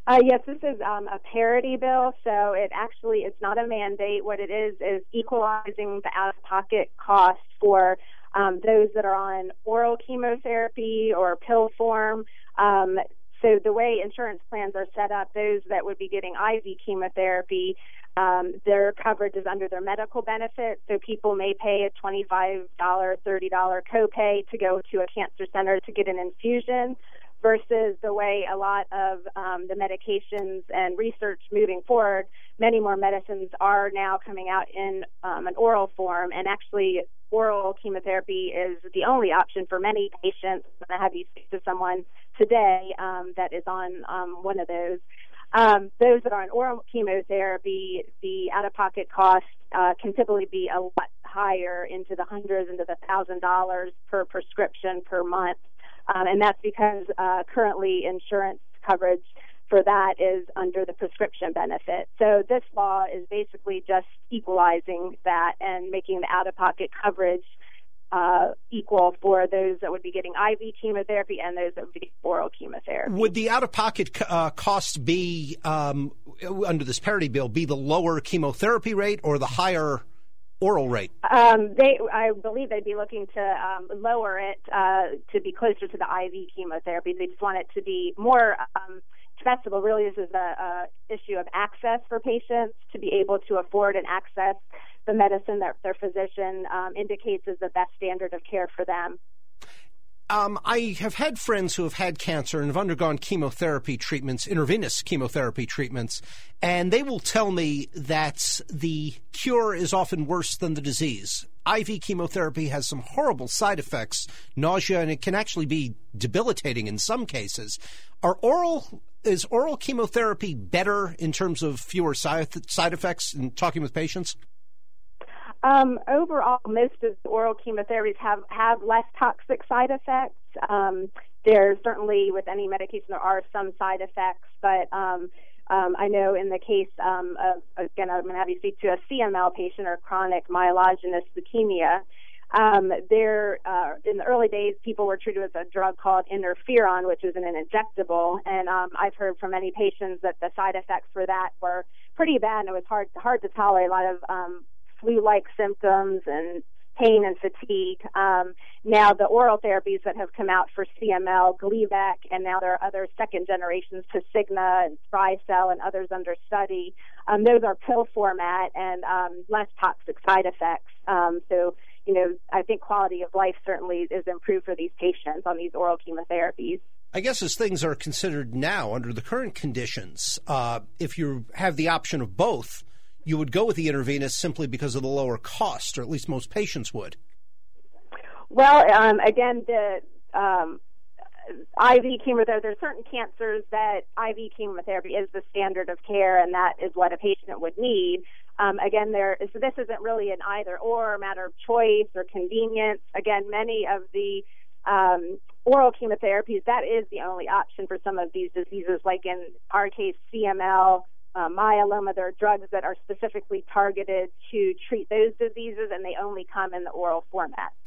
Yes, this is a parity bill, so it's not a mandate. What it is equalizing the out-of-pocket cost for those that are on oral chemotherapy or pill form. So the way insurance plans are set up, those that would be getting IV chemotherapy, their coverage is under their medical benefit, so people may pay a $25, $30 copay to go to a cancer center to get an infusion, versus the way a lot of the medications and research moving forward, many more medicines are now coming out in an oral form, and actually oral chemotherapy is the only option for many patients. I'm going to have you speak to someone today that is on one of those. Those that are on oral chemotherapy, the out-of-pocket cost can typically be a lot higher, into the hundreds, into the $1,000 per prescription per month. And that's because currently insurance coverage for that is under the prescription benefit. So this law is basically just equalizing that and making the out-of-pocket coverage equal for those that would be getting IV chemotherapy and those that would be getting oral chemotherapy. Would the out-of-pocket cost be, under this parity bill, be the lower chemotherapy rate or the higher oral rate? I believe they'd be looking to lower it to be closer to the IV chemotherapy. They just want it to be more accessible. Really, this is a issue of access for patients to be able to afford and access the medicine that their physician indicates is the best standard of care for them. I have had friends who have had cancer and have undergone chemotherapy treatments, intravenous chemotherapy treatments, and they will tell me that the cure is often worse than the disease. IV chemotherapy has some horrible side effects, nausea, and it can actually be debilitating in some cases. Is oral chemotherapy better in terms of fewer side effects in talking with patients? Overall, most of the oral chemotherapies have less toxic side effects. There's certainly, with any medication, there are some side effects, but I know in the case of, again, I'm going to have you speak to a CML patient, or chronic myelogenous leukemia. In the early days, people were treated with a drug called interferon, which is an injectable, and I've heard from many patients that the side effects for that were pretty bad, and it was hard to tolerate. A lot of flu-like symptoms and pain and fatigue. Now the oral therapies that have come out for CML, Gleevec, and now there are other second generations, Tasigna and Sprycel and others under study. Those are pill format and less toxic side effects. So, I think quality of life certainly is improved for these patients on these oral chemotherapies. I guess as things are considered now under the current conditions, if you have the option of both, you would go with the intravenous simply because of the lower cost, or at least most patients would. Well, again, the IV chemotherapy, there are certain cancers that IV chemotherapy is the standard of care, and that is what a patient would need. Again, so this isn't really an either-or matter of choice or convenience. Again, many of the oral chemotherapies, that is the only option for some of these diseases, like in our case, CML, myeloma. There are drugs that are specifically targeted to treat those diseases, and they only come in the oral format.